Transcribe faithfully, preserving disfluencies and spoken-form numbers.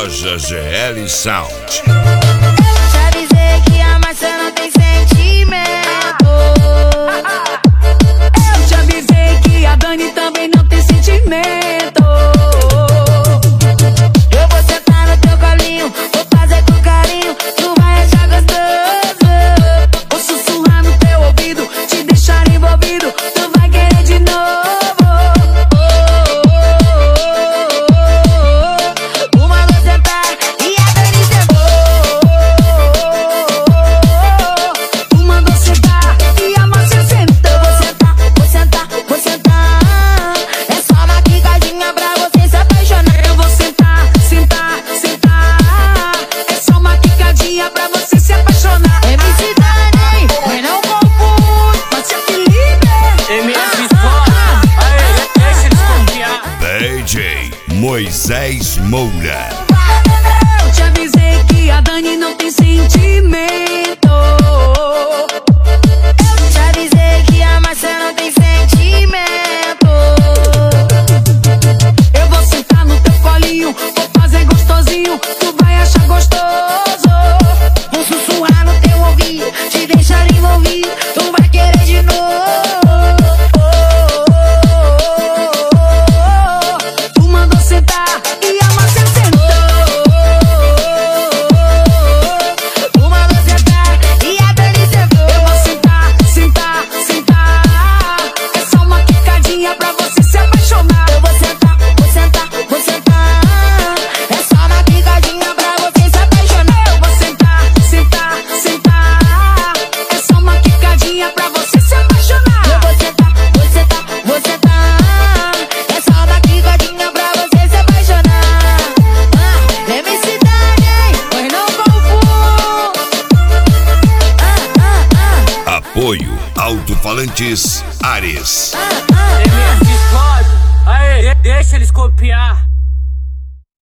Loja G L Sound. Te avisei que a maçã não tem sentimento. Eu te avisei que a Dani também não tem sentimento. Eu vou sentar no teu colinho, vou fazer com carinho, tu vai achar gostoso. Vou sussurrar no teu ouvido, te deixar envolvido, tu vai querer de novo. Uma vou sentar e a Dani sentou. Tu mandou sentar e a Márcia sentou. Vou sentar, vou sentar, vou sentar. É só uma quicadinha pra você se apaixonar. Eu vou sentar, sentar, sentar. É só uma quicadinha pra você se apaixonar. M C Dani, mas não confunde. Márcia Felipe, M S Escola, aê, deixa eles confiar. D J Moisés Moura. eu te avisei que a Dani não tem sentimento. Te avisei que a maçã não tem sentimento. Eu vou sentar no teu colinho, vou fazer gostosinho, tu vai achar gostoso. Vou sussurrar no teu ouvido, te deixar envolvido, tu vai querer de novo. Tu mandou sentar e a Márcia sentou. Uma vou sentar e a Dani sentou. Eu vou sentar, sentar, sentar. É só uma quicadinha pra você se apaixonar. Eu vou sentar, vou sentar, vou sentar. É só uma quicadinha pra você se apaixonar. Eu vou sentar, sentar, sentar. É só uma quicadinha pra você se apaixonar. Eu vou sentar, vou sentar, vou sentar. É só uma quicadinha pra você se apaixonar. Ah, M C Dani, mas não confunde. Ah, ah, ah, Apoio Alto-Falantes Ares. ah, ah, M S Escola, aê, deixa eles copiar.